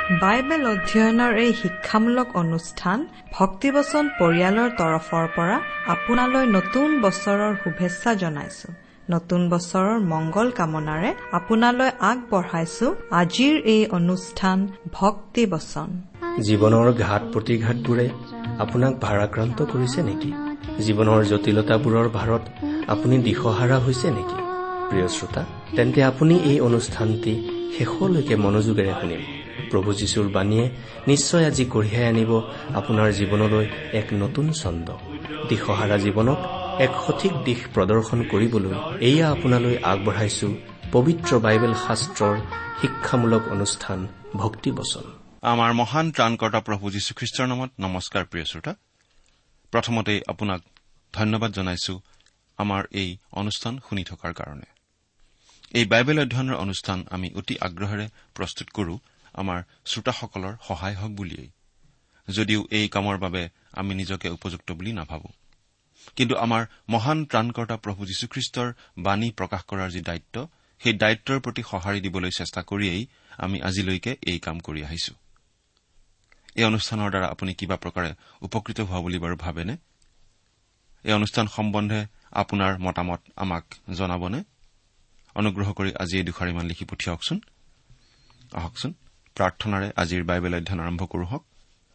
Bible অধ্যয়নৰ এই শিক্ষামূলক অনুষ্ঠান ভক্তিবচন পৰিয়ালৰ তৰফৰ পৰা আপোনালৈ নতুন বছৰৰ শুভেচ্ছা জনাইছো। নতুন বছৰৰ মংগল কামনাৰে আপোনালৈ আগবঢ়াইছো আজিৰ এই অনুষ্ঠান ভক্তিবচন। জীৱনৰ ঘাট প্ৰতিঘাতবোৰে আপোনাক ভাৰাক্ৰান্ত কৰিছে নেকি? জীৱনৰ জটিলতাবোৰৰ ভাৰত আপুনি দিশহাৰা হৈছে নেকি? প্ৰিয় শ্ৰোতা, তেন্তে আপুনি এই অনুষ্ঠানটি শেষলৈকে মনোযোগেৰে শুনিব। প্ৰভু যীশুৰ বাণীয়ে নিশ্চয় আজি কঢ়িয়াই আনিব আপোনাৰ জীৱনলৈ এক নতুন ছন্দ। দিশহাৰা জীৱনক এক সঠিক দিশ প্ৰদৰ্শন কৰিবলৈ এয়া আপোনালৈ আগবঢ়াইছো পবিত্ৰ বাইবেল শাস্ত্ৰৰ শিক্ষামূলক অনুষ্ঠান ভক্তিবচন। আমাৰ মহান ত্ৰাণকৰ্তা প্ৰভু যীশুখ্ৰীষ্টৰ নামত নমস্কাৰ। প্ৰিয় শ্ৰোতা, প্ৰথমতে আপোনাক ধন্যবাদ জনাইছো আমাৰ এই অনুষ্ঠান শুনি থকাৰ কাৰণে। এই বাইবেল অধ্যয়নৰ অনুষ্ঠান আমি অতি আগ্ৰহেৰে প্ৰস্তুত কৰো আমাৰ শ্ৰোতাসকলৰ সহায় হওক বুলিয়েই, যদিও এই কামৰ বাবে আমি নিজকে উপযুক্ত বুলি নাভাবো। কিন্তু আমাৰ মহান ত্ৰাণকৰ্তা প্ৰভু যীশুখ্ৰীষ্টৰ বাণী প্ৰকাশ কৰাৰ যি দায়িত্ব, সেই দায়িত্বৰ প্ৰতি সঁহাৰি দিবলৈ চেষ্টা কৰিয়েই আমি আজিলৈকে এই কাম কৰি আহিছো। এই অনুষ্ঠানৰ দ্বাৰা আপুনি কিবা প্ৰকাৰে উপকৃত হোৱা বুলি বাৰু ভাবেনে? এই অনুষ্ঠান সম্বন্ধে আপোনাৰ মতামত আমাক জনাবনে? অনুগ্ৰহ কৰি আজি এই দুখাৰিমান লিখি পঠিয়াওকচোন। আহকচোন প্ৰাৰ্থনাৰে আজিৰ বাইবেল অধ্যয়ন আৰম্ভ কৰো হওক।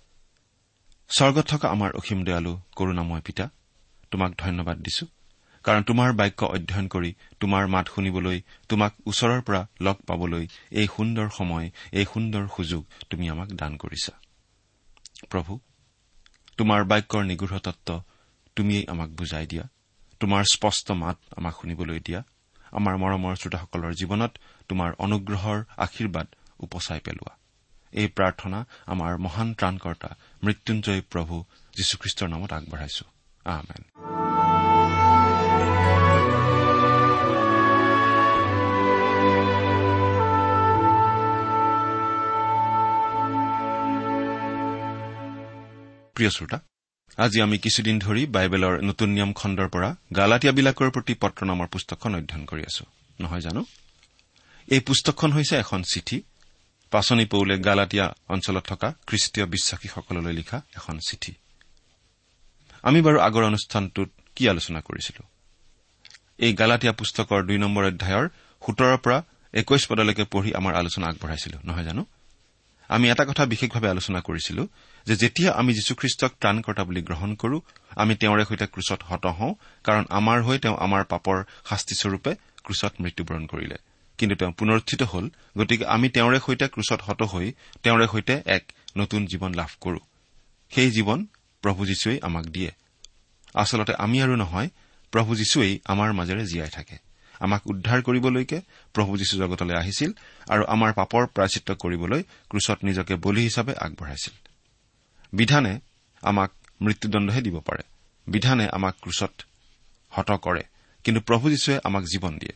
স্বৰ্গত থকা আমাৰ অসীম দয়ালু কৰুণাময় পিতা, তোমাক ধন্যবাদ দিছো, কাৰণ তোমাৰ বাক্য অধ্যয়ন কৰি তোমাৰ মাত শুনিবলৈ, তোমাক ওচৰৰ পৰা লগ পাবলৈ এই সুন্দৰ সময়, এই সুন্দৰ সুযোগ তুমি আমাক দান কৰিছা। প্ৰভু, তোমাৰ বাক্যৰ নিগূঢ় তত্ত্ব তুমিয়েই আমাক বুজাই দিয়া, তোমাৰ স্পষ্ট মাত আমাক শুনিবলৈ দিয়া। আমাৰ মৰমৰ শ্ৰোতাসকলৰ জীৱনত তোমাৰ অনুগ্ৰহৰ আশীৰ্বাদ উপচাই পেলোৱা। এই প্ৰাৰ্থনা আমাৰ মহান ত্ৰাণকৰ্তা মৃত্যুঞ্জয় প্ৰভু যীশুখ্ৰীষ্টৰ নামত আগবঢ়াইছো। আমেন। প্ৰিয় শ্ৰোতা, আজি আমি কিছুদিন ধৰি বাইবেলৰ নতুন নিয়ম খণ্ডৰ পৰা গালাতিয়াবিলাকৰ প্ৰতি পত্ৰ নামৰ পুস্তকখন অধ্যয়ন কৰি আছো, নহয় জানো? এই পুস্তকখন হৈছে এখন চিঠি। পাচনি পৌলে গালাতিয়া অঞ্চলত থকা খ্ৰীষ্টীয় বিশ্বাসীসকললৈ লিখা এখন চিঠি। আমি বাৰু আগৰ অনুষ্ঠানটোত কি আলোচনা কৰিছিলো? এই গালাতিয়া পুস্তকৰ 2 নম্বৰ অধ্যায়ৰ 17 পৰা 21 পদলৈকে পঢ়ি আমাৰ আলোচনা আগবঢ়াইছিলো, নহয় জানো? আমি এটা কথা বিশেষভাৱে আলোচনা কৰিছিলো যে যেতিয়া আমি যীশুখ্ৰীষ্টক ত্ৰাণকৰ্তা বুলি গ্ৰহণ কৰো, আমি তেওঁৰে সৈতে ক্ৰুচত হত হওঁ, কাৰণ আমাৰ হৈ তেওঁ আমাৰ পাপৰ শাস্তিস্বৰূপে ক্ৰুচত মৃত্যুবৰণ কৰিলে। কিন্তু তেওঁ পুনৰুত্থিত হল, গতিকে আমি তেওঁৰে সৈতে ক্ৰুচত হত হৈ তেওঁৰে সৈতে এক নতুন জীৱন লাভ কৰো। সেই জীৱন প্ৰভু যীশুৱেই আমাক দিয়ে। আচলতে আমি আৰু নহয়, প্ৰভু যীশুৱেই আমাৰ মাজেৰে জীয়াই থাকে। আমাক উদ্ধাৰ কৰিবলৈকে প্ৰভু যীশু জগতলৈ আহিছিল আৰু আমাৰ পাপৰ প্ৰায়শ্চিত্ত কৰিবলৈ ক্ৰুচত নিজকে বলি হিচাপে আগবঢ়াইছিল। বিধানে আমাক মৃত্যুদণ্ডহে দিব পাৰে, বিধানে আমাক ক্ৰুচত হত কৰে, কিন্তু প্ৰভু যীশুৱে আমাক জীৱন দিয়ে।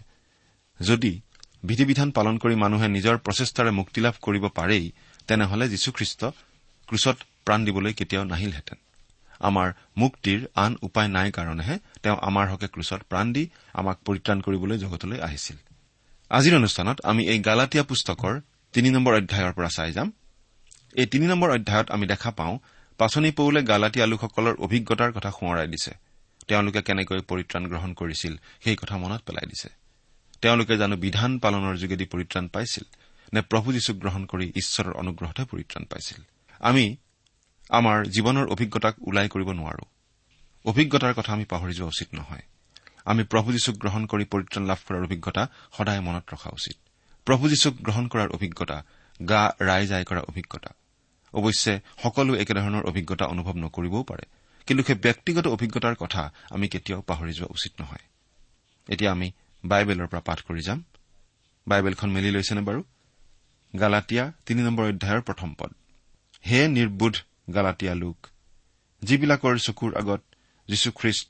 যদি বিধি বিধান পালন কৰি মানুহে নিজৰ প্ৰচেষ্টাৰে মুক্তি লাভ কৰিব পাৰেই, তেনেহলে যীশুখ্ৰীষ্ট ক্ৰুচত প্ৰাণ দিবলৈ কেতিয়াও নাহিলহেঁতেন। আমাৰ মুক্তিৰ আন উপায় নাই কাৰণেহে তেওঁ আমাৰ হকে ক্ৰুচত প্ৰাণ দি আমাক পৰিত্ৰাণ কৰিবলৈ জগতলৈ আহিছিল। আজিৰ অনুষ্ঠানত আমি এই গালাতিয়া পুস্তকৰ 3 নম্বৰ অধ্যায়ৰ পৰা চাই যাম। এই 3 নম্বৰ অধ্যায়ত আমি দেখা পাওঁ পাচনি পৌলে গালাতিয়া লোকসকলৰ অভিজ্ঞতাৰ কথা সোঁৱৰাই দিছে। তেওঁলোকে কেনেকৈ পৰিত্ৰাণ গ্ৰহণ কৰিছিল সেই কথা মনত পেলাই দিছে। তেওঁলোকে জানো বিধান পালনৰ যোগেদি পৰিত্ৰাণ পাইছিল, নে প্ৰভু যীশুক গ্ৰহণ কৰি ঈশ্বৰৰ অনুগ্ৰহতে পৰিত্ৰাণ পাইছিল? আমি আমাৰ জীৱনৰ অভিজ্ঞতাক ওলাই কৰিব নোৱাৰো। অভিজ্ঞতাৰ কথা আমি পাহৰি যোৱা উচিত নহয়। আমি প্ৰভু যীশুক গ্ৰহণ কৰি পৰিত্ৰাণ লাভ কৰাৰ অভিজ্ঞতা সদায় মনত ৰখা উচিত। প্ৰভু যীশুক গ্ৰহণ কৰাৰ অভিজ্ঞতা গা ৰাই যায় কৰা অভিজ্ঞতা। অৱশ্যে সকলো একেধৰণৰ অভিজ্ঞতা অনুভৱ নকৰিবও পাৰে, কিন্তু সেই ব্যক্তিগত অভিজ্ঞতাৰ কথা আমি কেতিয়াও পাহৰি যোৱা উচিত নহয়। এতিয়া আমি বাইবেলৰ পৰা পাঠ কৰি যাম। বাইবেলখন মেলি লৈছেনে বাৰু? গালাতিয়া 3 নম্বৰ অধ্যায়ৰ 1ম পদ। হে নিৰ্বোধ গালাতিয়া লোক, যিবিলাকৰ চকুৰ আগত যীশুখ্ৰীষ্ট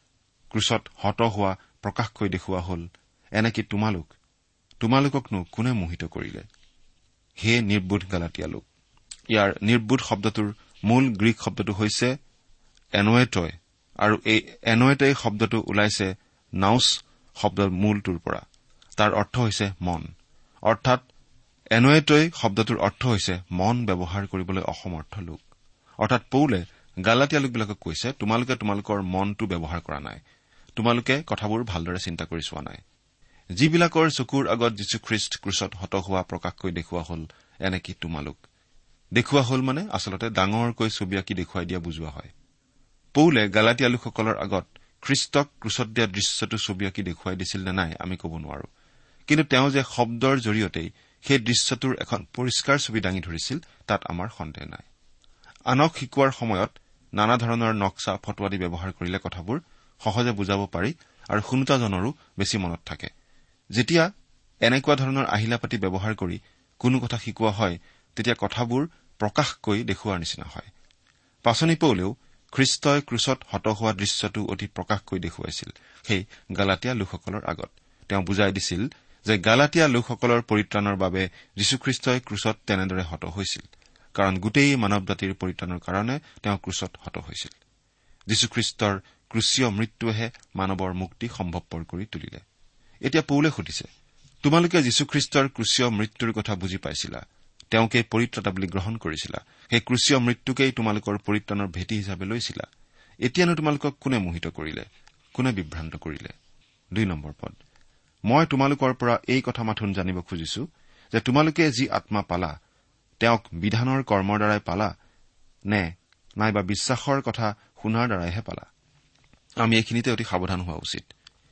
ক্ৰুচত হত হোৱা প্ৰকাশকৈ দেখুওৱা হল, এনেকি তোমালোককনো কোনে মোহিত কৰিলে? হে নিৰ্বোধ গালাতিয়া লোক। ইয়াৰ নিৰ্বোধ শব্দটোৰ মূল গ্ৰীক শব্দটো হৈছে এনোৱেটয়, আৰু এই এনোৱেটয় শব্দটো ওলাইছে নাউচ শব্দৰ মূলটোৰ পৰা। তাৰ অৰ্থ হৈছে মন, অৰ্থাৎ এনোৱেটই শব্দটোৰ অৰ্থ হৈছে মন ব্যৱহাৰ কৰিবলৈ অসমৰ্থ লোক। অৰ্থাৎ পৌলে গালাতিয়া লোকবিলাকক কৈছে, তোমালোকে তোমালোকৰ মনটো ব্যৱহাৰ কৰা নাই, তোমালোকে কথাবোৰ ভালদৰে চিন্তা কৰি চোৱা নাই। যিবিলাকৰ চকুৰ আগত যীশুখ্ৰীষ্ট ক্ৰুচত হত হোৱা প্ৰকাশকৈ দেখুওৱা হল, এনেকি তোমালোক। দেখুওৱা হল মানে আচলতে ডাঙৰকৈ ছবি আঁকি দেখুৱাই দিয়া বুজোৱা হয়। পৌলে গালাতিয়া লোকসকলৰ আগত খ্ৰীষ্টক ক্ৰুচত দিয়া দৃশ্যটো ছবি আঁকি দেখুৱাই দিছিল নে নাই আমি ক'ব নোৱাৰো, কিন্তু তেওঁ যে শব্দৰ জৰিয়তেই সেই দৃশ্যটোৰ এখন পৰিষ্কাৰ ছবি দাঙি ধৰিছিল তাত আমাৰ সন্দেহ নাই। আনক শিকোৱাৰ সময়ত নানা ধৰণৰ নক্সা ফটোৱাদি ব্যৱহাৰ কৰিলে কথাবোৰ সহজে বুজাব পাৰি আৰু শুনোতাজনৰো বেছি মনত থাকে। যেতিয়া এনেকুৱা ধৰণৰ আহিলা পাতি ব্যৱহাৰ কৰি কোনো কথা শিকোৱা হয়, তেতিয়া কথাবোৰ প্ৰকাশকৈ দেখুওৱাৰ নিচিনা হয়। পাচনি পৌলেও খ্ৰীষ্টই ক্ৰুচত হত হোৱা দৃশ্যটো অতি প্ৰকাশকৈ দেখুৱাইছিল সেই গালাতিয়া লোকসকলৰ আগত। তেওঁ বুজাই দিছিল যে গালাতিয়া লোকসকলৰ পৰিত্ৰাণৰ বাবে যীশুখ্ৰীষ্টই ক্ৰুচত তেনেদৰে হত হৈছিল, কাৰণ গোটেই মানৱ জাতিৰ পৰিত্ৰাণৰ কাৰণে তেওঁ ক্ৰুচত হত হৈছিল। যীশুখ্ৰীষ্টৰ ক্ৰুচীয় মৃত্যুৱেহে মানৱৰ মুক্তি সম্ভৱপৰ কৰি তুলিলে। এতিয়া পৌলে সুধিছে, তোমালোকে যীশুখ্ৰীষ্টৰ ক্ৰুচীয় মৃত্যুৰ কথা বুজি পাইছিলা, তেওঁকে পৰিত্ৰাতা বুলি গ্ৰহণ কৰিছিলা, সেই ক্ৰুচীয় মৃত্যুকেই তোমালোকৰ পৰিত্ৰাণৰ ভেটি হিচাপে লৈছিলা। এতিয়ানো তোমালোকক কোনে মোহিত কৰিলে, কোনে বিভ্ৰান্ত কৰিলে? 2 নম্বৰ পদ, মই তোমালোকৰ পৰা এই কথা মাথোন জানিব খুজিছো যে তোমালোকে যি আত্মা পালা, তেওঁক বিধানৰ কৰ্মৰ দ্বাৰাই পালা নে নাইবা বিশ্বাসৰ কথা শুনাৰ দ্বাৰাইহে পালা? আমি এইখিনিতে অতি সাৱধান হোৱা উচিত।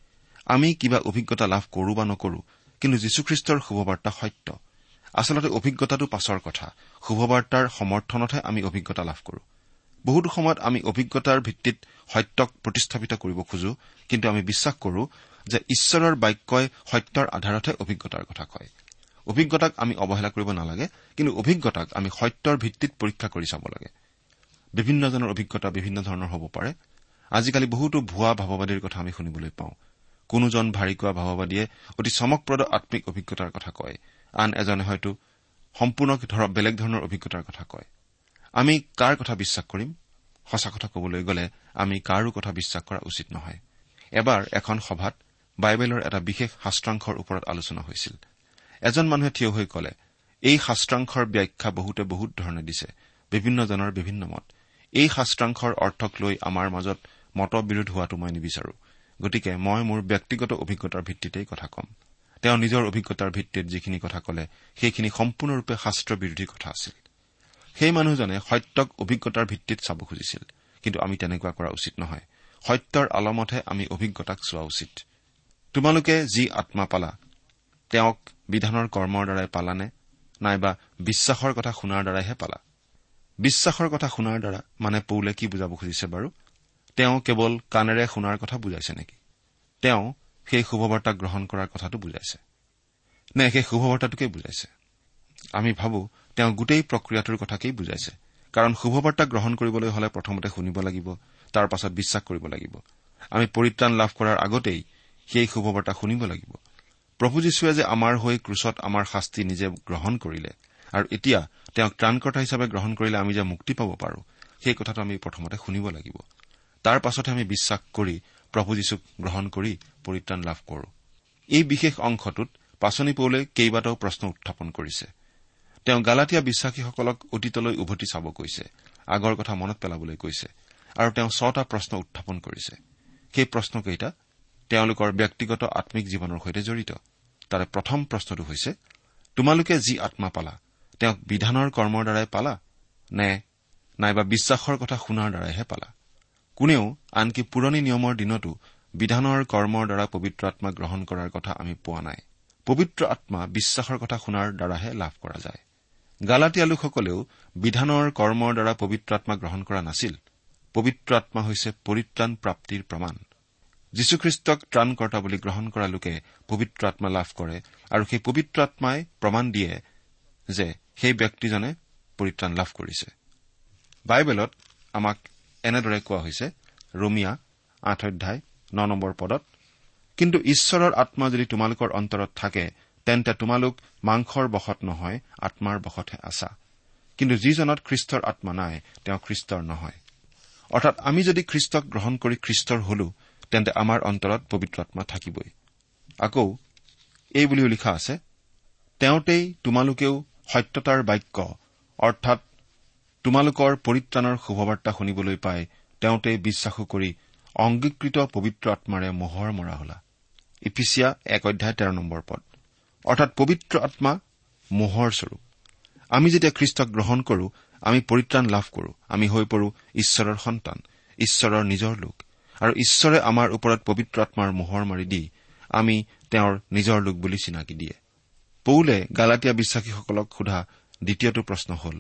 আমি কিবা অভিজ্ঞতা লাভ কৰো বা নকৰো, কিন্তু যীশুখ্ৰীষ্টৰ শুভবাৰ্তা সত্য। আচলতে অভিজ্ঞতাটো পাছৰ কথা, শুভবাৰ্তাৰ সমৰ্থনতহে আমি অভিজ্ঞতা লাভ কৰো। বহুতো সময়ত আমি অভিজ্ঞতাৰ ভিত্তিত সত্যক প্ৰতিস্থাপিত কৰিব খোজো, কিন্তু আমি বিশ্বাস কৰো যে ঈশ্বৰৰ বাক্যই সত্যৰ আধাৰতহে অভিজ্ঞতাৰ কথা কয়। অভিজ্ঞতাক আমি অৱহেলা কৰিব নালাগে, কিন্তু অভিজ্ঞতাক আমি সত্যৰ ভিত্তিত পৰীক্ষা কৰি চাব লাগে। বিভিন্নজনৰ অভিজ্ঞতা বিভিন্ন ধৰণৰ হ'ব পাৰে। আজিকালি বহুতো ভুৱা ভাৱবাদীৰ কথা আমি শুনিবলৈ পাওঁ। কোনোজন ভাৰিকোৱা ভাৱবাদীয়ে অতি চমকপ্ৰদ আত্মিক অভিজ্ঞতাৰ কথা কয়, আন এজনে হয়তো সম্পূৰ্ণ বেলেগ ধৰণৰ অভিজ্ঞতাৰ কথা কয়। আমি কাৰ কথা বিশ্বাস কৰিম? সঁচা কথা কবলৈ গ'লে আমি কাৰো কথা বিশ্বাস কৰা উচিত নহয়। এবাৰ এখন সভাত বাইবেলৰ এটা বিশেষ শাস্ত্ৰাংশৰ ওপৰত আলোচনা হৈছিল। এজন মানুহে থিয় হৈ কলে, এই শাস্ত্ৰাংশৰ ব্যাখ্যা বহুতে বহুত ধৰণে দিছে, বিভিন্নজনৰ বিভিন্ন মত। এই শাস্ত্ৰাংশৰ অৰ্থক লৈ আমাৰ মাজত মতবিৰোধ হোৱাটো মই নিবিচাৰো, গতিকে মই মোৰ ব্যক্তিগত অভিজ্ঞতাৰ ভিত্তিতেই কথা কম। তেওঁ নিজৰ অভিজ্ঞতাৰ ভিত্তিত যিখিনি কথা কলে সেইখিনি সম্পূৰ্ণৰূপে শাস্ত্ৰ বিৰোধী কথা আছিল। সেই মানুহজনে সত্যক অভিজ্ঞতাৰ ভিত্তিত চাব খুজিছিল, কিন্তু আমি তেনেকুৱা কৰা উচিত নহয়। সত্যৰ আলমতহে আমি অভিজ্ঞতাক চোৱা উচিত। তোমালোকে যি আত্মা পালা, তেওঁক বিধানৰ কৰ্মৰ দ্বাৰাই পালানে নাইবা বিশ্বাসৰ কথা শুনাৰ দ্বাৰাইহে পালা? বিশ্বাসৰ কথা শুনাৰ দ্বাৰা মানে পৌলে কি বুজাব খুজিছে বাৰু? তেওঁ কেৱল কাণেৰে শুনাৰ কথা বুজাইছে নেকি? তেওঁ সেই শুভবাৰ্তা গ্ৰহণ কৰাৰ কথাটো বুজাইছে নে সেই শুভবাৰ্তাটোকে বুজাইছে? আমি ভাবো তেওঁ গোটেই প্ৰক্ৰিয়াটোৰ কথাকেই বুজাইছে, কাৰণ শুভবাৰ্তা গ্ৰহণ কৰিবলৈ হলে প্ৰথমতে শুনিব লাগিব, তাৰ পাছত বিশ্বাস কৰিব লাগিব। আমি পৰিত্ৰাণ লাভ কৰাৰ আগতেই সেই শুভবাৰ্তা শুনিব লাগিব। প্ৰভু যীশুৱে যে আমাৰ হৈ ক্ৰুচত আমাৰ শাস্তি নিজে গ্ৰহণ কৰিলে আৰু এতিয়া তেওঁক ত্ৰাণকৰ্তা হিচাপে গ্ৰহণ কৰিলে আমি যে মুক্তি পাব পাৰো, সেই কথাটো আমি প্ৰথমতে শুনিব লাগিব। তাৰ পাছতহে আমি বিশ্বাস কৰি প্ৰভু যীশুক গ্ৰহণ কৰি পৰিত্ৰাণ লাভ কৰো। এই বিশেষ অংশটোত পাচনি পৌলে কেইবাটাও প্ৰশ্ন উত্থাপন কৰিছে। তেওঁ গালাতিয়া বিশ্বাসীসকলক অতীতলৈ উভতি চাব কৈছে, আগৰ কথা মনত পেলাবলৈ কৈছে, আৰু তেওঁ 6টা প্ৰশ্ন উত্থাপন কৰিছে। সেই প্ৰশ্নকেইটা তেওঁলোকৰ ব্যক্তিগত আত্মিক জীৱনৰ সৈতে জড়িত। তাৰে প্ৰথম প্ৰশ্নটো হৈছে, তোমালোকে যি আত্মা পালা, তেওঁক বিধানৰ কৰ্মৰ দ্বাৰাই পালা নে নাইবা বিশ্বাসৰ কথা শুনাৰ দ্বাৰাইহে পালা? কোনেও আনকি পুৰণি নিয়মৰ দিনতো বিধানৰ কৰ্মৰ দ্বাৰা পবিত্ৰ আত্মা গ্ৰহণ কৰাৰ কথা আমি পোৱা নাই। পবিত্ৰ আত্মা বিশ্বাসৰ কথা শুনাৰ দ্বাৰাহে লাভ কৰা যায়। গালাতিয়া লোকসকলেও বিধানৰ কৰ্মৰ দ্বাৰা পবিত্ৰ আত্মা গ্ৰহণ কৰা নাছিল। পবিত্ৰ আত্মা হৈছে পৰিত্ৰাণ প্ৰাপ্তিৰ প্ৰমাণ। যীশুখ্ৰীষ্টক ত্ৰাণকৰ্তা বুলি গ্ৰহণ কৰা লোকে পবিত্ৰ আত্মা লাভ কৰে, আৰু সেই পবিত্ৰ আত্মাই প্ৰমাণ দিয়ে যে সেই ব্যক্তিজনে পৰিত্ৰাণ লাভ কৰিছে। বাইবেলত আমাক এনেদৰে কোৱা হৈছে, ৰোমিয়া 8:9 কিন্তু ঈশ্বৰৰ আত্মা যদি তোমালোকৰ অন্তৰত থাকে, তেন্তে তোমালোক মাংসৰ বশত নহয়, আত্মাৰ বশতহে আছা। কিন্তু যিজনত খ্ৰীষ্টৰ আত্মা নাই, তেওঁ খ্ৰীষ্টৰ নহয়। অৰ্থাৎ আমি যদি খ্ৰীষ্টক গ্ৰহণ কৰি খ্ৰীষ্টৰ হলো, তেন্তে আমাৰ অন্তৰত পবিত্ৰ আত্মা থাকিবই। আকৌ এই বুলিও লিখা আছে, তেওঁতেই তোমালোকেও সত্যতাৰ বাক্য অৰ্থাৎ তোমালোকৰ পৰিত্ৰাণৰ শুভবাৰ্তা শুনিবলৈ পাই তেওঁতেই বিশ্বাসো কৰি অংগীকৃত পবিত্ৰ আত্মাৰে মোহৰ মৰা হলা। ইফিছিয়া 1:13 অৰ্থাৎ পবিত্ৰ আত্মা মোহৰ স্বৰূপ। আমি যেতিয়া খ্ৰীষ্টক গ্ৰহণ কৰো, আমি পৰিত্ৰাণ লাভ কৰো। আমি হৈ পৰো ঈশ্বৰৰ সন্তান, ঈশ্বৰৰ নিজৰ লোক, আৰু ঈশ্বৰে আমাৰ ওপৰত পবিত্ৰ আত্মাৰ মোহৰ মাৰি দি আমি তেওঁৰ নিজৰ লোক বুলি চিনাকি দিয়ে। পৌলে গালাটীয়া বিশ্বাসীসকলক সোধা দ্বিতীয়টো প্ৰশ্ন হ'ল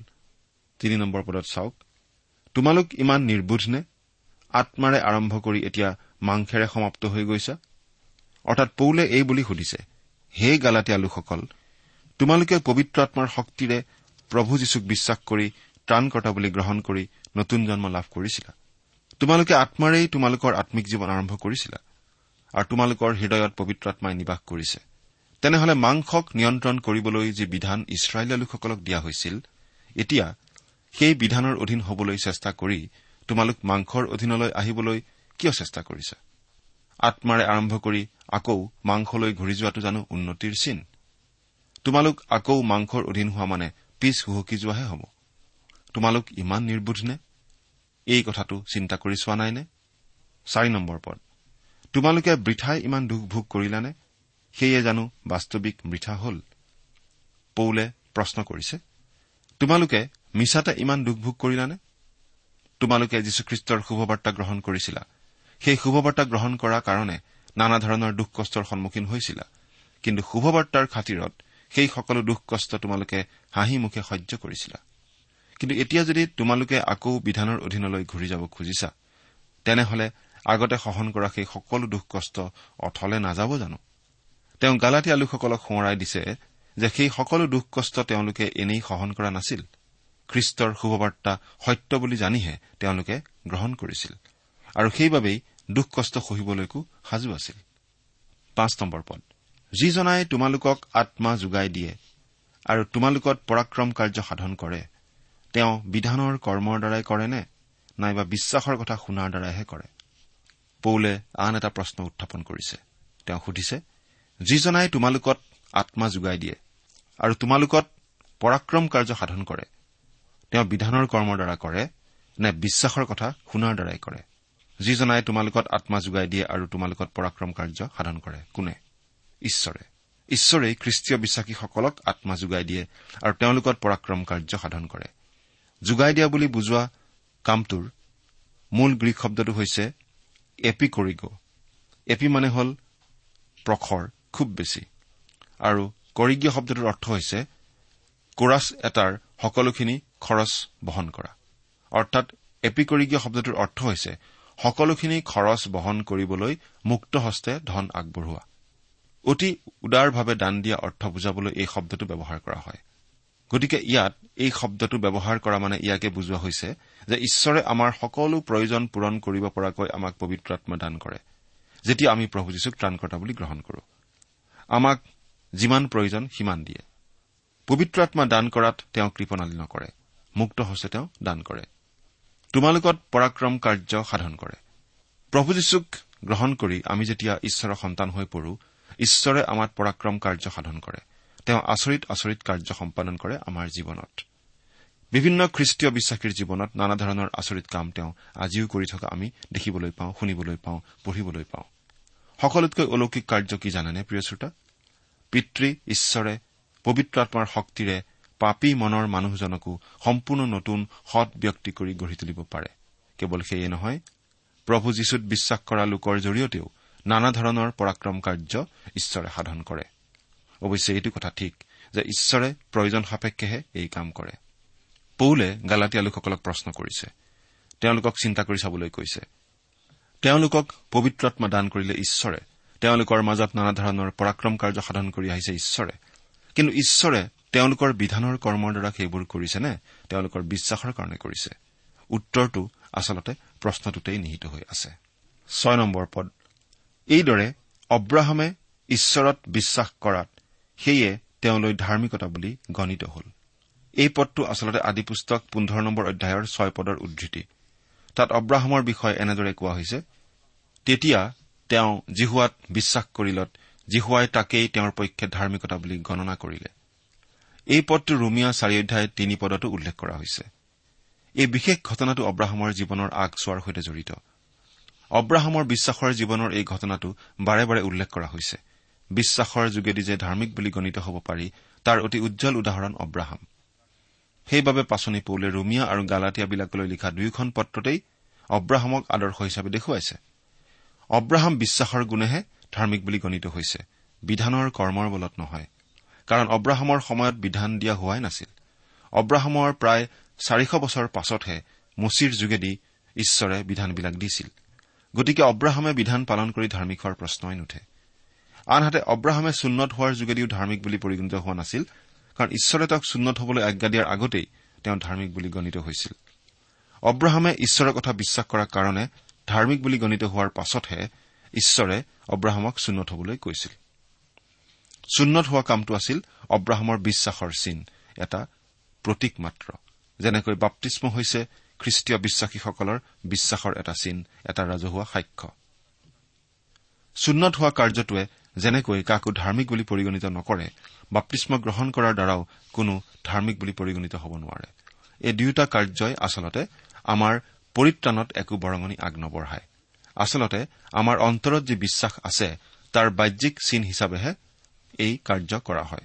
3 চাওক, তোমালোক ইমান নিৰ্বোধ নে? আত্মাৰে আৰম্ভ কৰি এতিয়া মাংসেৰে সমাপ্ত হৈ গৈছা। অৰ্থাৎ পৌলে এই বুলি সুধিছে, হে গালাটীয়া লোকসকল, তোমালোকে পবিত্ৰ আত্মাৰ শক্তিৰে প্ৰভু যীশুক বিশ্বাস কৰি ত্ৰাণকৰ্তা বুলি গ্ৰহণ কৰি নতুন জন্ম লাভ কৰিছিলা। তোমালোকে আত্মাৰেই তোমালোকৰ আত্মিক জীৱন আৰম্ভ কৰিছিলা, আৰু তোমালোকৰ হৃদয়ত পবিত্ৰ আত্মাই নিবাস কৰিছে। তেনেহলে মাংসক নিয়ন্ত্ৰণ কৰিবলৈ যি বিধান ইছৰাইলীয় লোকসকলক দিয়া হৈছিল, এতিয়া সেই বিধানৰ অধীন হবলৈ চেষ্টা কৰি তোমালোক মাংসৰ অধীনলৈ আহিবলৈ কিয় চেষ্টা কৰিছা? আত্মাৰে আৰম্ভ কৰি আকৌ মাংসলৈ ঘূৰি যোৱাটো জানো উন্নতিৰ চিন? তোমালোক আকৌ মাংসৰ অধীন হোৱা মানে পিছ হুহকি যোৱাহে হ'ব। তোমালোক ইমান নিৰ্বোধ নে? এই কথাটো চিন্তা কৰি চোৱা নাইনে? 4 পদ, তোমালোকে বৃথাই ইমান দুখ ভোগ কৰিলানে? সেয়ে জানো বাস্তৱিক বৃথা হল? পৌলে প্ৰশ্ন কৰিছে, তোমালোকে মিছাতে ইমান দুখ ভোগ কৰিলানে? তোমালোকে যীশুখ্ৰীষ্টৰ শুভবাৰ্তা গ্ৰহণ কৰিছিলা। সেই শুভবাৰ্তা গ্ৰহণ কৰাৰ কাৰণে নানা ধৰণৰ দুখ কষ্টৰ সন্মুখীন হৈছিলা, কিন্তু শুভবাৰ্তাৰ খাতিৰত সেই সকলো দুখ কষ্ট তোমালোকে হাঁহি মুখে সহ্য কৰিছিলা। কিন্তু এতিয়া যদি তোমালোকে আকৌ বিধানৰ অধীনলৈ ঘূৰি যাব খুজিছা, তেনেহলে আগতে সহন কৰা সেই সকলো দুখ কষ্ট অথলে নাযাব জানো? তেওঁ গালাটীয়া লোকসকলক সোঁৱৰাই দিছে যে সেই সকলো দুখ কষ্ট তেওঁলোকে এনেই সহন কৰা নাছিল। খ্ৰীষ্টৰ শুভবাৰ্তা সত্য বুলি জানিহে তেওঁলোকে গ্ৰহণ কৰিছিল, আৰু সেইবাবেই দুখ কষ্ট সহিবলৈকো সাজু আছিল। 5 পদ, যিজনাই তোমালোকক আত্মা যোগাই দিয়ে আৰু তোমালোকত পৰাক্ৰম কাৰ্য সাধন কৰে, তেওঁ বিধানৰ কৰ্মৰ দ্বাৰাই কৰে নে, নাইবা বিশ্বাসৰ কথা শুনাৰ দ্বাৰাইহে কৰে? পৌলে আন এটা প্ৰশ্ন উত্থাপন কৰিছে। তেওঁ সুধিছে, যিজনাই তোমালোকত আত্মা যোগাই দিয়ে আৰু তোমালোকত পৰাক্ৰম কাৰ্য সাধন কৰে, তেওঁ বিধানৰ কৰ্মৰ দ্বাৰা কৰে নে বিশ্বাসৰ কথা শুনাৰ দ্বাৰাই কৰে? যিজনাই তোমালোকত আত্মা যোগাই দিয়ে আৰু তোমালোকত পৰাক্ৰম কাৰ্য সাধন কৰে, কোনে? ঈশ্বৰে। ঈশ্বৰেই খ্ৰীষ্টীয় বিশ্বাসীসকলক আত্মা যোগাই দিয়ে আৰু তেওঁলোকত পৰাক্ৰম কাৰ্য সাধন কৰে। যোগাই দিয়া বুলি বুজোৱা কামটোৰ মূল গ্ৰীক শব্দটো হৈছে এপিকৰিগো। এপি মানে হল প্ৰখৰ, খুব বেছি, আৰু কৰিগীয় শব্দটোৰ অৰ্থ হৈছে কোৰাছ এটাৰ সকলোখিনি খৰচ বহন কৰা। অৰ্থাৎ এপিকৰিগীয় শব্দটোৰ অৰ্থ হৈছে সকলোখিনি খৰচ বহন কৰিবলৈ মুক্ত হস্তে ধন আগবঢ়োৱা। অতি উদাৰভাৱে দান দিয়া অৰ্থ বুজাবলৈ এই শব্দটো ব্যৱহাৰ কৰা হয়। গতিকে ইয়াত এই শব্দটো ব্যৱহাৰ কৰা মানে ইয়াকে বুজোৱা হৈছে যে ঈশ্বৰে আমাৰ সকলো প্ৰয়োজন পূৰণ কৰিব পৰাকৈ আমাক পবিত্ৰ আত্মা দান কৰে, যেতিয়া আমি প্ৰভু যীশুক ত্ৰাণকৰ্তা বুলি গ্ৰহণ কৰো। আমাক যিমান প্ৰয়োজন সিমান দিয়ে। পবিত্ৰ আত্মা দান কৰাত তেওঁ কৃপণালি নকৰে, মুক্ত হস্তে তেওঁ দান কৰে। তোমালোকত পৰাক্ৰম কাৰ্য সাধন কৰে। প্ৰভু যীশুক গ্ৰহণ কৰি আমি যেতিয়া ঈশ্বৰৰ সন্তান হৈ পৰো, ঈশ্বৰে আমাক পৰাক্ৰম কাৰ্য সাধন কৰে। তেওঁ আচৰিত আচৰিত কাৰ্য সম্পাদন কৰে আমাৰ জীৱনত। বিভিন্ন খ্ৰীষ্টীয় বিশ্বাসীৰ জীৱনত নানা ধৰণৰ আচৰিত কাম তেওঁ আজিও কৰি থকা আমি দেখিবলৈ পাওঁ, শুনিবলৈ পাওঁ, পঢ়িবলৈ পাওঁ। সকলোতকৈ অলৌকিক কাৰ্য কি জানেনে প্ৰিয় শ্ৰোতা? পিতৃ ঈশ্বৰে পবিত্ৰ আত্মাৰ শক্তিৰে পাপী মনৰ মানুহজনকো সম্পূৰ্ণ নতুন সৎ ব্যক্তি কৰি গঢ়ি তুলিব পাৰে। কেৱল সেয়ে নহয়, প্ৰভু যীশুত বিশ্বাস কৰা লোকৰ জৰিয়তেও নানা ধৰণৰ পৰাক্ৰম কাৰ্য ঈশ্বৰে সাধন কৰে। অৱশ্যে এইটো কথা ঠিক যে ঈশ্বৰে প্ৰয়োজন সাপেক্ষেহে এই কাম কৰে। পৌলে গালাটীয়া লোকসকলক প্ৰশ্ন কৰিছে, তেওঁলোকক চিন্তা কৰি চাবলৈ কৈছে। তেওঁলোকক পবিত্ৰ আত্মা দান কৰিলে ঈশ্বৰে, তেওঁলোকৰ মাজত নানা ধৰণৰ পৰাক্ৰম কাৰ্য সাধন কৰি আহিছে ঈশ্বৰে। কিন্তু ঈশ্বৰে তেওঁলোকৰ বিধানৰ কৰ্মৰ দ্বাৰা সেইবোৰ কৰিছে নে তেওঁলোকৰ বিশ্বাসৰ কাৰণে কৰিছে? উত্তৰটো আচলতে প্ৰশ্নটোতেই নিহিত হৈ আছে। 6 পদ, এইদৰে অব্ৰাহামে ঈশ্বৰত বিশ্বাস কৰাত সেয়ে তেওঁলৈ ধাৰ্মিকতা বুলি গণিত হল। এই পদটো আচলতে আদি পুস্তক 15 অধ্যায়ৰ 6 পদৰ উদ্ধৃতি। তাত অব্ৰাহামৰ বিষয়ে এনেদৰে কোৱা হৈছে, তেতিয়া তেওঁ জিহুৱাত বিশ্বাস কৰিলত জিহুৱাই তাকেই তেওঁৰ পক্ষে ধাৰ্মিকতা বুলি গণনা কৰিলে। এই পদটো ৰোমিয়া 4:3 পদতো উল্লেখ কৰা হৈছে। এই বিশেষ ঘটনাটো অব্ৰাহামৰ জীৱনৰ আগছোৱাৰ সৈতে জড়িত। অব্ৰাহামৰ বিশ্বাসৰ জীৱনৰ এই ঘটনাটো বাৰে বাৰে উল্লেখ কৰা হৈছে। বিশ্বাসৰ যোগেদি যে ধাৰ্মিক বুলি গণিত হ'ব পাৰি তাৰ অতি উজ্জ্বল উদাহৰণ অব্ৰাহাম। সেইবাবে পাচনি পৌলে ৰোমিয়া আৰু গালাতিয়াবিলাকলৈ লিখা দুয়োখন পত্ৰতেই অব্ৰাহামক আদৰ্শ হিচাপে দেখুৱাইছে। অব্ৰাহাম বিশ্বাসৰ গুণেহে ধাৰ্মিক বুলি গণিত হৈছে, বিধানৰ কৰ্মৰ বলত নহয়। কাৰণ অব্ৰাহামৰ সময়ত বিধান দিয়া হোৱাই নাছিল। অব্ৰাহামৰ প্ৰায় 400 বছৰ পাছতহে মোচীৰ যোগেদি ঈশ্বৰে বিধানবিলাক দিছিল। গতিকে অব্ৰাহামে বিধান পালন কৰি ধাৰ্মিক হোৱাৰ প্ৰশ্নই নুঠে। আনহাতে অব্ৰাহামে সুন্নত হোৱাৰ যোগেদিও ধাৰ্মিক বুলি পৰিগণিত হোৱা নাছিল, কাৰণ ঈশ্বৰে তেওঁক সুন্নত হবলৈ আজ্ঞা দিয়াৰ আগতেই তেওঁ ধাৰ্মিক বুলি গণিত হৈছিল। অব্ৰাহামে ঈশ্বৰৰ কথা বিশ্বাস কৰাৰ কাৰণে ধাৰ্মিক বুলি গণিত হোৱাৰ পাছতহে ঈশ্বৰে অব্ৰাহামক সুন্নত হবলৈ কৈছিল। সুন্নত হোৱা কামটো আছিল অব্ৰাহামৰ বিশ্বাসৰ চিন, এটা প্ৰতীক মাত্ৰ। যেনেকৈ বাপ্তিস্ম হৈছে খ্ৰীষ্টীয় বিশ্বাসীসকলৰ বিশ্বাসৰ এটা চিন, এটা ৰাজহুৱা সাক্ষ্য। সুন্নত হোৱা কাৰ্যটোৱে যেনেকৈ কাকো ধাৰ্মিক বুলি পৰিগণিত নকৰে, বাপ্তিস্ম গ্ৰহণ কৰাৰ দ্বাৰাও কোনো ধাৰ্মিক বুলি পৰিগণিত হ'ব নোৱাৰে। এই দুয়োটা কাৰ্যই আচলতে আমাৰ পৰিত্ৰাণত একো বৰঙণি আগ নবঢ়ায়। আচলতে আমাৰ অন্তৰত যি বিশ্বাস আছে তাৰ বাহ্যিক চিন হিচাপেহে এই কাৰ্য কৰা হয়।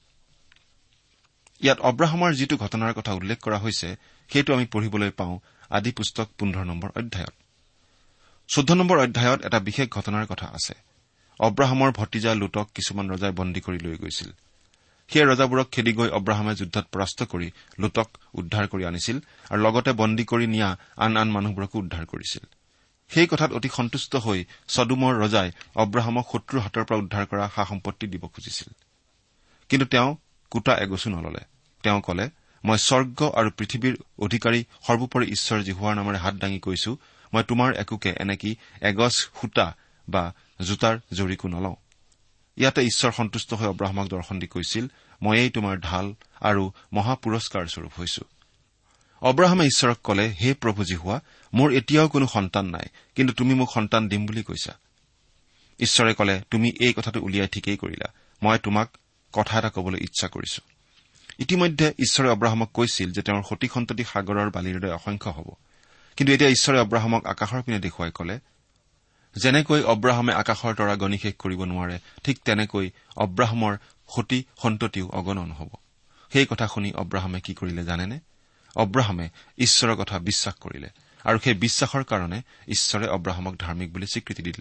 ইয়াত অব্ৰাহামৰ যিটো ঘটনাৰ কথা উল্লেখ কৰা হৈছে সেইটো আমি পঢ়িবলৈ পাওঁ আদি পুস্তক 15 নম্বৰ অধ্যায়ত। 14 নম্বৰ অধ্যায়ত এটা বিশেষ ঘটনাৰ কথা আছে। অব্ৰাহামৰ ভতিজা লোটক কিছুমান ৰজাই বন্দী কৰি লৈ গৈছিল। সেই ৰজাবোৰক খেদি গৈ অব্ৰাহামে যুদ্ধত পৰাস্ত কৰি লোটক উদ্ধাৰ কৰি আনিছিল আৰু লগতে বন্দী কৰি নিয়া আন আন মানুহবোৰকো উদ্ধাৰ কৰিছিল। সেই কথাত অতি সন্তুষ্ট হৈ ছদোমৰ ৰজাই অব্ৰাহামক শত্ৰুৰ হাতৰ পৰা উদ্ধাৰ কৰা সা সম্পত্তি দিব খুজিছিল। কিন্তু তেওঁ কোটা এগছো নললে। তেওঁ কলে, মই স্বৰ্গ আৰু পৃথিৱীৰ অধিকাৰী সৰ্বোপৰি ঈশ্বৰ জিহুৱাৰ নামেৰে হাত দাঙি কৈছো, মই তোমাৰ একোকে এনেকি এগছ সূতা বা জোতাৰ জৰীকো নলওঁ। ইয়াতে ঈশ্বৰ সন্তুষ্ট হৈ অব্ৰাহামক দৰ্শন দি কৈছিল, ময়েই তোমাৰ ঢাল আৰু মহাপুৰস্কাৰ স্বৰূপ হৈছো। অব্ৰাহামে ঈশ্বৰক কলে, হে প্ৰভু জিহুৱা, মোৰ এতিয়াও কোনো সন্তান নাই, কিন্তু তুমি মোক সন্তান দিম বুলি কৈছা। ঈশ্বৰে কলে, তুমি এই কথাটো উলিয়াই ঠিকেই কৰিলা। মই তোমাক কথা এটা কবলৈ ইচ্ছা কৰিছো। ইতিমধ্যে ঈশ্বৰে অব্ৰাহামক কৈছিল যে তেওঁৰ সতি সন্ততি সাগৰৰ বালিৰ দৰে অসংখ্য হ'ব। কিন্তু এতিয়া ঈশ্বৰে অব্ৰাহামক আকাশৰ পিনে দেখুৱাই কলে, যেনেকৈ অব্ৰাহামে আকাশৰ তৰা গণি শেষ কৰিব নোৱাৰে, ঠিক তেনেকৈ অব্ৰাহামৰ সতি সন্ততিও অগণন হ'ব। সেই কথা শুনি অব্ৰাহামে কি কৰিলে জানেনে? অব্ৰাহামে ঈশ্বৰৰ কথা বিশ্বাস কৰিলে আৰু সেই বিশ্বাসৰ কাৰণে ঈশ্বৰে অব্ৰাহামক ধাৰ্মিক বুলি স্বীকৃতি দিলে।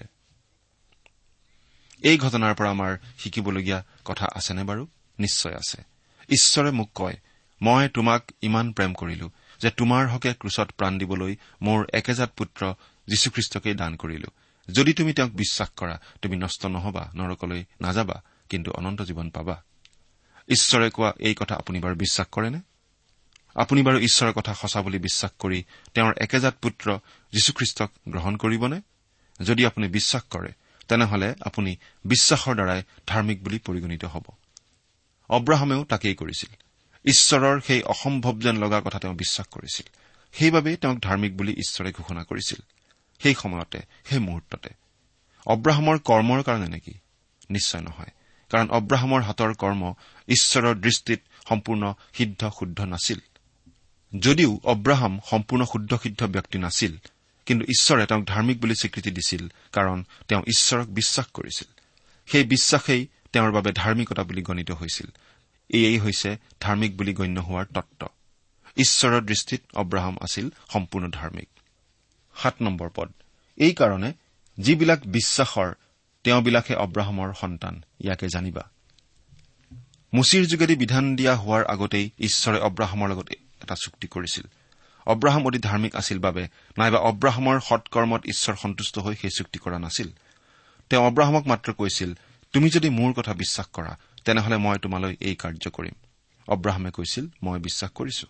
এই ঘটনাৰ পৰা আমাৰ শিকিবলগীয়া কথা আছেনে বাৰু? নিশ্চয় আছে। ঈশ্বৰে মোক কয়, মই তোমাক ইমান প্ৰেম কৰিলো যে তোমাৰ হকে ক্ৰুচত প্ৰাণ দিবলৈ মোৰ একেজাত পুত্ৰ যীশুখ্ৰীষ্টকেই দান কৰিলো। যদি তুমি তেওঁক বিশ্বাস কৰা, তুমি নষ্ট নহবা, নৰকলৈ নাযাবা, কিন্তু অনন্ত জীৱন পাবা। ঈশ্বৰে কোৱা এই কথা আপুনি বাৰু বিশ্বাস কৰেনে? আপুনি বাৰু ঈশ্বৰৰ কথা সঁচা বুলি বিশ্বাস কৰি তেওঁৰ একেজাত পুত্ৰ যীশুখ্ৰীষ্টক গ্ৰহণ কৰিবনে? যদি আপুনি বিশ্বাস কৰে, তেনেহলে আপুনি বিশ্বাসৰ দ্বাৰাই ধাৰ্মিক বুলি পৰিগণিত হ'ব। অব্ৰাহামেও তাকেই কৰিছিল। ঈশ্বৰৰ সেই অসম্ভৱ যেন লগা কথা তেওঁ বিশ্বাস কৰিছিল। সেইবাবেই তেওঁক ধাৰ্মিক বুলি ঈশ্বৰে ঘোষণা কৰিছিল। সেই সময়তে, সেই মুহূৰ্ততে। অব্ৰাহামৰ কৰ্মৰ কাৰণে নেকি? নিশ্চয় নহয়। কাৰণ অব্ৰাহামৰ হাতৰ কৰ্ম ঈশ্বৰৰ দৃষ্টিত সম্পূৰ্ণ সিদ্ধ শুদ্ধ নাছিল। যদিও অব্ৰাহাম সম্পূৰ্ণ শুদ্ধ সিদ্ধ ব্যক্তি নাছিল, কিন্তু ঈশ্বৰে তেওঁক ধাৰ্মিক বুলি স্বীকৃতি দিছিল, কাৰণ তেওঁ ঈশ্বৰক বিশ্বাস কৰিছিল। সেই বিশ্বাসেই তেওঁৰ বাবে ধাৰ্মিকতা বুলি গণিত হৈছিল। এয়েই হৈছে ধাৰ্মিক বুলি গণ্য হোৱাৰ তত্ত্ব। ঈশ্বৰৰ দৃষ্টিত অব্ৰাহাম আছিল সম্পূৰ্ণ ধাৰ্মিক। 7 নম্বৰ পদ। এই কাৰণে যিবিলাক বিশ্বাসৰ তেওঁবিলাকহে অব্ৰাহামৰ সন্তান, ইয়াকে জানিবা। মোচীৰ যোগেদি বিধান দিয়া হোৱাৰ আগতেই ঈশ্বৰে অব্ৰাহামৰ লগত এটা চুক্তি কৰিছিল। অব্ৰাহাম অতি ধাৰ্মিক আছিল বাবে, নাইবা অব্ৰাহামৰ সৎকৰ্মত ঈশ্বৰ সন্তুষ্ট হৈ সেই চুক্তি কৰা নাছিল। তেওঁ অব্ৰাহামক মাত্ৰ কৈছিল, তুমি যদি মোৰ কথা বিশ্বাস কৰা, তেনেহলে মই তোমালৈ এই কাৰ্য কৰিম। অব্ৰাহামে কৈছিল, মই বিশ্বাস কৰিছো।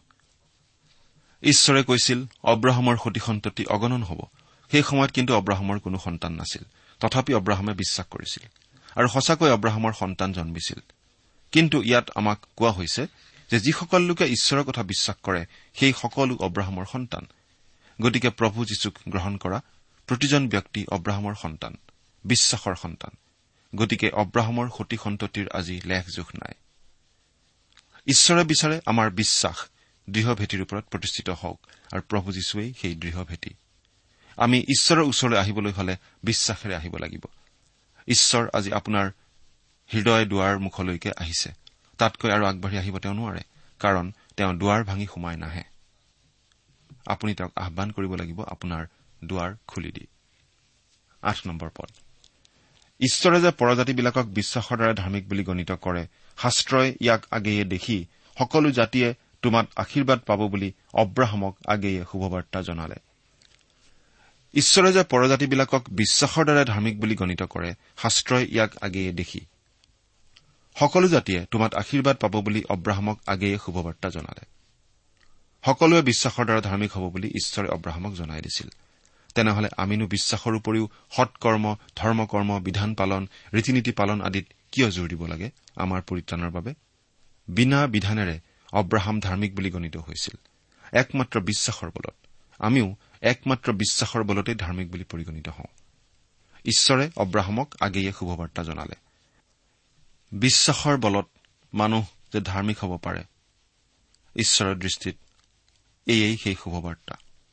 ঈশ্বৰে কৈছিল, অব্ৰাহামৰ সতি সন্ততি অগণন হ'ব। সেই সময়ত কিন্তু অব্ৰাহামৰ কোনো সন্তান নাছিল। তথাপি অব্ৰাহামে বিশ্বাস কৰিছিল আৰু সঁচাকৈ অব্ৰাহামৰ সন্তান জন্মিছিল। কিন্তু ইয়াত আমাক কোৱা হৈছে যে যিসকল লোকে ঈশ্বৰৰ কথা বিশ্বাস কৰে, সেই সকলো অব্ৰাহামৰ সন্তান। গতিকে প্ৰভু যীশুক গ্ৰহণ কৰা প্ৰতিজন ব্যক্তি অব্ৰাহামৰ সন্তান, বিশ্বাসৰ সন্তান। গতিকে অব্ৰাহামৰ সতি সন্ততিৰ আজি লেখ জোখ নাই। ঈশ্বৰে বিচাৰে আমাৰ বিশ্বাস দৃঢ় ভেটিৰ ওপৰত প্ৰতিষ্ঠিত হওক আৰু প্ৰভু যীশুৱেই সেই দৃঢ় ভেটি। আমি ঈশ্বৰৰ ওচৰলৈ আহিবলৈ হলে বিশ্বাসেৰে আহিব লাগিব। ঈশ্বৰ আজি আপোনাৰ হৃদয় দুৱাৰ মুখলৈকে আহিছে। তাতকৈ আৰু আগবাঢ়ি আহিব তেওঁ নোৱাৰে, কাৰণ তেওঁ দুৱাৰ ভাঙি সোমাই নাহে। আপুনি তেওঁক আহ্বান কৰিব লাগিব আপোনাৰ দুৱাৰ খুলি দি। 8 নম্বৰ পদ। ঈশ্বৰে যে পৰজাতিবিলাকক বিশ্বাসৰ দ্বাৰা ধাৰ্মিক বুলি গণিত কৰে, শাস্ত্ৰই ইয়াক আগেয়ে দেখি সকলো জাতিয়ে তোমাত আশীৰ্বাদ পাব বুলি অব্ৰাহামক আগেয়ে শুভবাৰ্তা জনালে। ঈশ্বৰে যে পৰজাতিবিলাকক বিশ্বাসৰ দ্বাৰা ধাৰ্মিক বুলি গণিত কৰে, শাস্ত্ৰই ইয়াক আগেয়ে দেখি সকলো জাতিয়ে তোমাত আশীৰ্বাদ পাব বুলি অব্ৰাহামক আগেয়ে শুভবাৰ্তা জনালে। সকলোৱে বিশ্বাসৰ দ্বাৰা ধাৰ্মিক হ'ব বুলি ঈশ্বৰে অব্ৰাহামক জনাই দিছিল। তেনেহলে আমিনো বিশ্বাসৰ উপৰিও সৎকৰ্ম, ধৰ্মকৰ্ম, বিধান পালন, ৰীতি নীতি পালন আদিত কিয় জোৰ দিব লাগে? আমাৰ পৰিত্ৰাণৰ বাবে বিনা বিধানেৰে অব্ৰাহাম ধাৰ্মিক বুলি গণিত হৈছিল, একমাত্ৰ বিশ্বাসৰ বলত। আমিও একমাত্ৰ বিশ্বাসৰ বলতে ধাৰ্মিক বুলি পৰিগণিত হওঁ। ঈশ্বৰে অব্ৰাহামক আগেয়ে শুভবাৰ্তা জনালে। বিশ্বাসৰ বলত মানুহ যে ধাৰ্মিক হ'ব পাৰে, ঈশ্বৰৰ দৃষ্টিত এয়েই সেই শুভবাৰ্তা,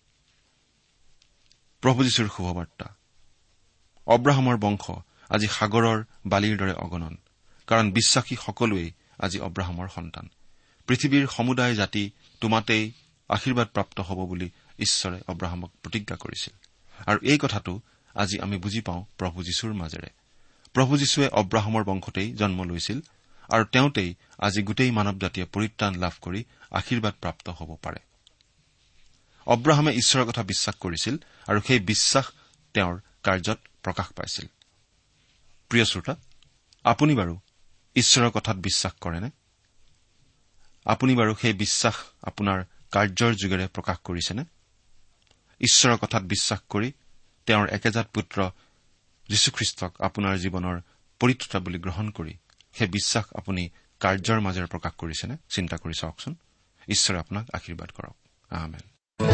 প্ৰভু যীশুৰ শুভবাৰ্তা। অব্ৰাহামৰ বংশ আজি সাগৰৰ বালিৰ দৰে অগণন, কাৰণ বিশ্বাসী সকলোৱেই আজি অব্ৰাহামৰ সন্তান। পৃথিৱীৰ সমুদায় জাতি তোমাতেই আশীৰ্বাদপ্ৰাপ্ত হ'ব বুলি ঈশ্বৰে অব্ৰাহামক প্ৰতিজ্ঞা কৰিছিল। আৰু এই কথাটো আজি আমি বুজি পাওঁ প্ৰভু যীশুৰ মাজেৰে। প্ৰভু যীশুৱে অব্ৰাহামৰ বংশতেই জন্ম লৈছিল, আৰু তেওঁতেই আজি গোটেই মানৱ জাতিয়ে পৰিত্ৰাণ লাভ কৰি আশীৰ্বাদপ্ৰাপ্ত হ'ব পাৰে। অব্ৰাহামে ঈশ্বৰৰ কথা বিশ্বাস কৰিছিল, আৰু সেই বিশ্বাস তেওঁৰ কাৰ্যত প্ৰকাশ পাইছিল। প্ৰিয় শ্ৰোতা, আপুনি বাৰু ঈশ্বৰৰ কথাত বিশ্বাস কৰেনে? আপুনি বাৰু সেই বিশ্বাস আপোনাৰ কাৰ্যৰ যোগেৰে প্ৰকাশ কৰিছেনে? ঈশ্বৰৰ কথাত বিশ্বাস কৰি তেওঁৰ একেজাত পুত্ৰ যীশুখ্ৰীষ্টক আপোনাৰ জীৱনৰ পৰিত্ৰাতা বুলি গ্ৰহণ কৰি সেই বিশ্বাস আপুনি কাৰ্যৰ মাজেৰে প্ৰকাশ কৰিছেনে? চিন্তা কৰি চাওকচোন। ঈশ্বৰে আপোনাক আশীৰ্বাদ কৰক। আমেন।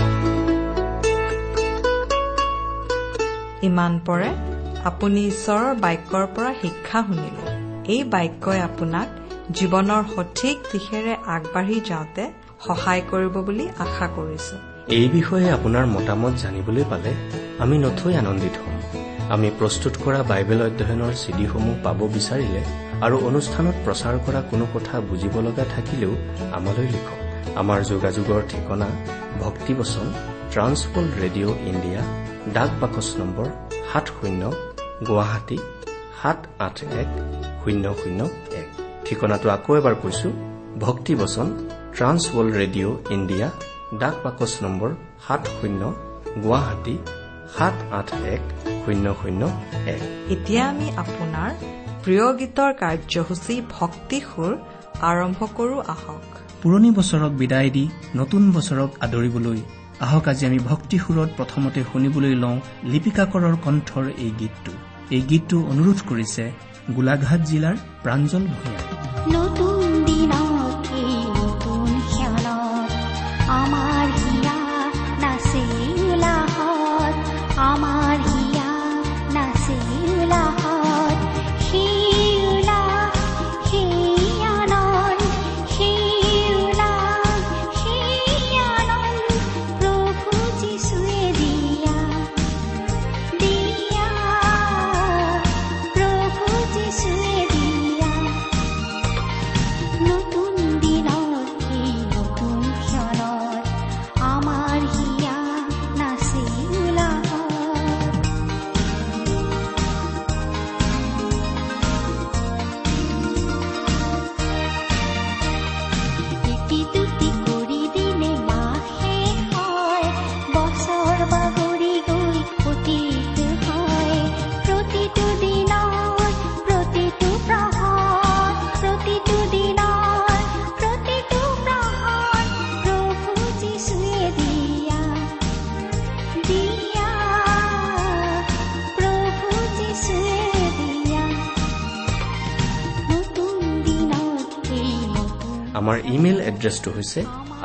ইমান পৰে আপুনি ঈশ্বৰৰ বাক্যৰ পৰা শিক্ষা শুনিলে। এই বাক্যই আপোনাক জীৱনৰ সঠিক দিশেৰে আগবাঢ়ি যাওঁতে সহায় কৰিব বুলি আশা কৰিছো। এই বিষয়ে আপোনাৰ মতামত জানিবলৈ পালে আমি নথৈ আনন্দিত হ'ম। আমি প্ৰস্তুত কৰা বাইবেল অধ্যয়নৰ চিডিসমূহ পাব বিচাৰিলে আৰু অনুষ্ঠানত প্ৰচাৰ কৰা কোনো কথা বুজিব লগা থাকিলেও আমালৈ লিখক। আমাৰ যোগাযোগৰ ঠিকনা ভক্তিবচন, ট্ৰান্সৱৰ্ল্ড ৰেডিঅ' ইণ্ডিয়া, ডাক বাকচ নম্বৰ 70, গুৱাহাটী 78101। ঠিকনাটো আকৌ এবাৰ কৈছো, ভক্তিবচন, ট্ৰান্সৱৰ্ল্ড ৰেডিঅ' ইণ্ডিয়া, ডাক বাকচ নম্বৰ 70, গুৱাহাটী 78101। এতিয়া আমি আপোনাৰ প্ৰিয় গীতৰ কাৰ্যসূচী ভক্তি সুৰ আৰম্ভ কৰো। আহক, পুৰণি বছৰক বিদায় দি নতুন বছৰক আদৰিবলৈ আহক আজি আমি ভক্তি সুৰত প্ৰথমতে শুনিবলৈ লওঁ লিপিকাকৰৰ কণ্ঠৰ এই গীতটো। এই গীতটো অনুৰোধ কৰিছে গোলাঘাট জিলাৰ প্ৰাঞ্জল ভূঞা। নতুন দিনত নতুন ক্ষণত আমাৰ হিয়া নাচে উলাহত, আমাৰ হিয়া নাচে উলাহত, সেই উলাহ সেই আনন্দ, সেই উলাহ সেই আনন্দ প্ৰভু যীশুৱে দিয়া দিয়া, প্ৰভু যীশুৱে দিয়া। নতুন দিনত নতুন ক্ষণত আমাৰ হিয়া নাচে উলাহত। ইটি দুটি কৰি দিনে মাহে হয়, বছৰ বাগৰি গৈ অতীত হয়। প্ৰতিটো দিনত প্ৰতিটো প্ৰহৰ, প্ৰতিটো দিনত প্ৰতিটো প্ৰহৰ প্ৰভু যীশুৱে দিয়া দিয়া, প্ৰভু যীশুৱে দিয়া। নতুন দিনত নতুন আমাৰ ইমেইল এড্ৰেছটো হৈছে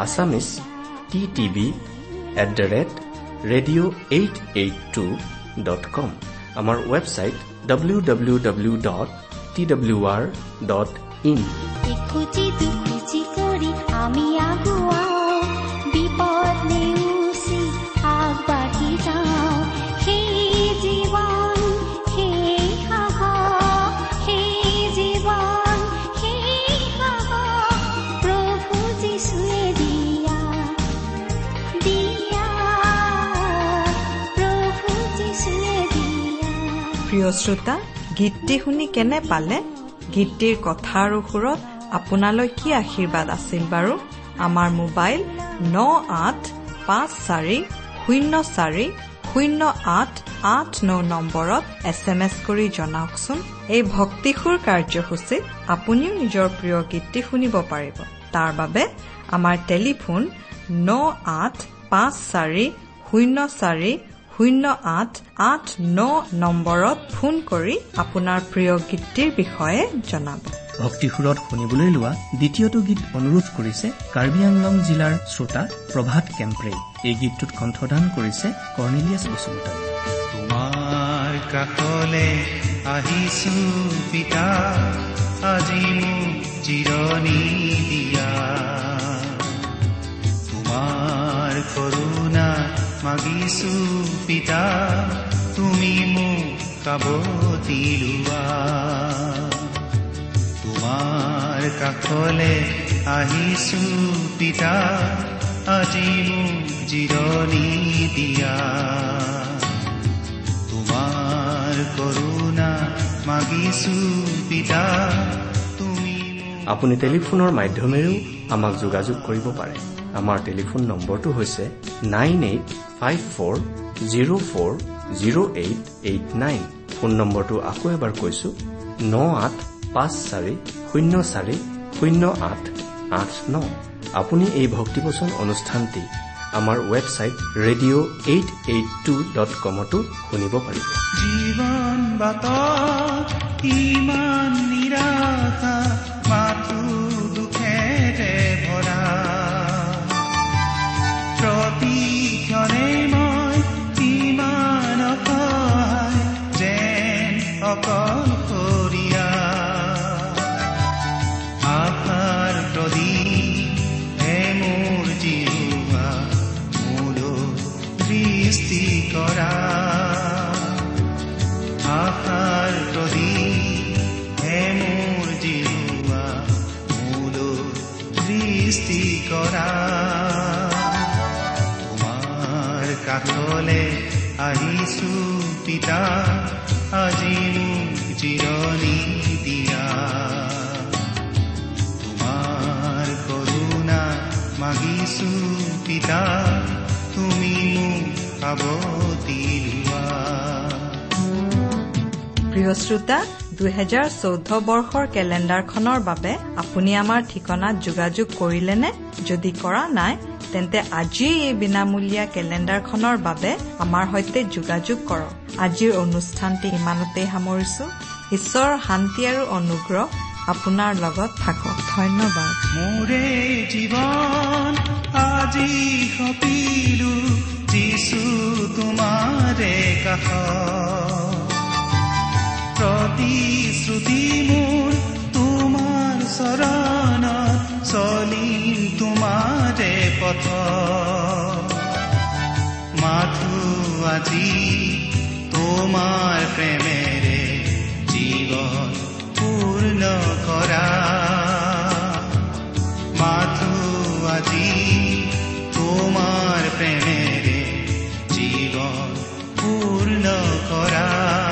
assamese@radio882.com। আমাৰ ৱেবছাইট www.twr.in। খুজি দুখুজি প্ৰিয় শ্ৰোতা, গীতটি শুনি কেনে পালে? গীতটিৰ কথা আৰু সুৰত আপোনালৈ কি আশীৰ্বাদ আছিল বাৰু? আমাৰ মোবাইল 9854040889 নম্বৰত SMS কৰি জনাওকচোন। এই ভক্তিসুৰ কাৰ্যসূচীত আপুনিও নিজৰ প্ৰিয় গীতটি শুনিব পাৰিব। তাৰ বাবে আমাৰ টেলিফোন 9854040889 নম্বৰত ফোন কৰি আপোনাৰ প্ৰিয় গীতটিৰ বিষয়ে জনাব। ভক্তিসুৰত শুনিবলৈ লোৱা দ্বিতীয়টো গীত অনুৰোধ কৰিছে কাৰ্বি আংলং জিলাৰ শ্ৰোতা প্ৰভাত কেম্প্ৰে। এই গীতটোত কণ্ঠদান কৰিছে কৰ্ণেলিয়াছ বসুমতাৰী। তোমাৰ কাষলে আহিছো পিতা, আজি মোক জিৰণি দিয়া। তোমাৰ কৰুণা মাগিছো পিতা, তুমি মোক কাবতি লোৱা। তোমাৰ কাষলে আহিছো পিতা, আজি মোক জিৰণি দিয়া। তোমাৰ কৰুণা মাগিছো পিতা, তুমি। আপুনি টেলিফোনৰ মাধ্যমেৰেও আমাক যোগাযোগ কৰিব পাৰে। আমাৰ টেলিফোন নম্বৰটো হৈছে 9854040889। ফোন নম্বৰটো আকৌ এবাৰ কৈছো 9854040889। আপুনি এই ভক্তিবচন অনুষ্ঠানটি আমাৰ ৱেবছাইট radio882.comতো শুনিব পাৰিব। জীৱন বাটত ইমান নিৰাশা, মাথো দুখেৰে ভৰা। প্ৰতিক্ষণে মই ইমান অসহায়, যেন অকলশৰীয়া। আশাৰ প্ৰদীপ হে মোৰ জিহুৱা, মোলৈ দৃষ্টি কৰা। আশাৰ প্ৰদীপ হে মোৰ জিহুৱা, মোলৈ দৃষ্টি কৰা। তোমাৰ কাষলে আহিছো পিতা, আজি মোক জিৰণি দিয়া। তোমাৰ কৰুণা মাগিছো পিতা, তুমি মোক কাবতি লোৱা। প্ৰিয় শ্ৰোতা, 2014 বৰ্ষৰ কেলেণ্ডাৰখনৰ বাবে আপুনি আমাৰ ঠিকনাত যোগাযোগ কৰিলেনে? যদি কৰা নাই তেন্তে আজিয়েই এই বিনামূলীয়া কেলেণ্ডাৰখনৰ বাবে আমাৰ সৈতে যোগাযোগ কৰক। আজিৰ অনুষ্ঠানটি ইমানতেই সামৰিছো। ঈশ্বৰৰ শান্তি আৰু অনুগ্ৰহ আপোনাৰ লগত থাকক। ধন্যবাদ। মোৰে জীৱন আজি সপিলো যিছু তোমাৰে কাষ। প্ৰতিশ্ৰুতি মোৰ তোমাৰ চৰণত, চলিম তোমাৰে পথ। মাথো আজি তোমাৰ প্ৰেমেৰে জীৱন পূৰ্ণ কৰা। মাথো আজি তোমাৰ প্ৰেমেৰে জীৱন পূৰ্ণ কৰা।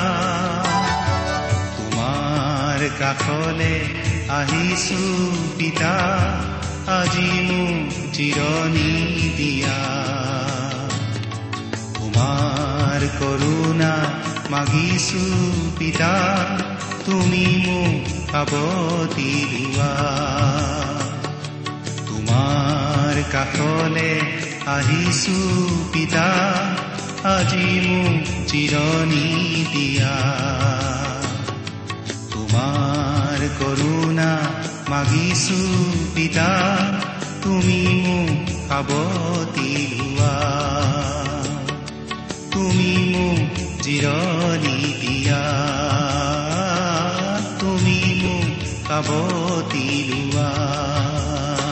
তোমাৰ কাষলে আহিছো পিতা, আজি মোক জিৰণি দিয়া। তোমাৰ কৰুণা মাগিছো পিতা, তুমি মোক কাবতি লোৱা। তোমাৰ কাষলে আহিছো পিতা, আজি মোক জিৰণি দিয়া। তোমাৰ কৰুণা মাগিছো পিতা, তুমি মোক কাবতি লোৱা। তুমি মোক জিৰণি দিয়া, তুমি মোক কাবতি লোৱা।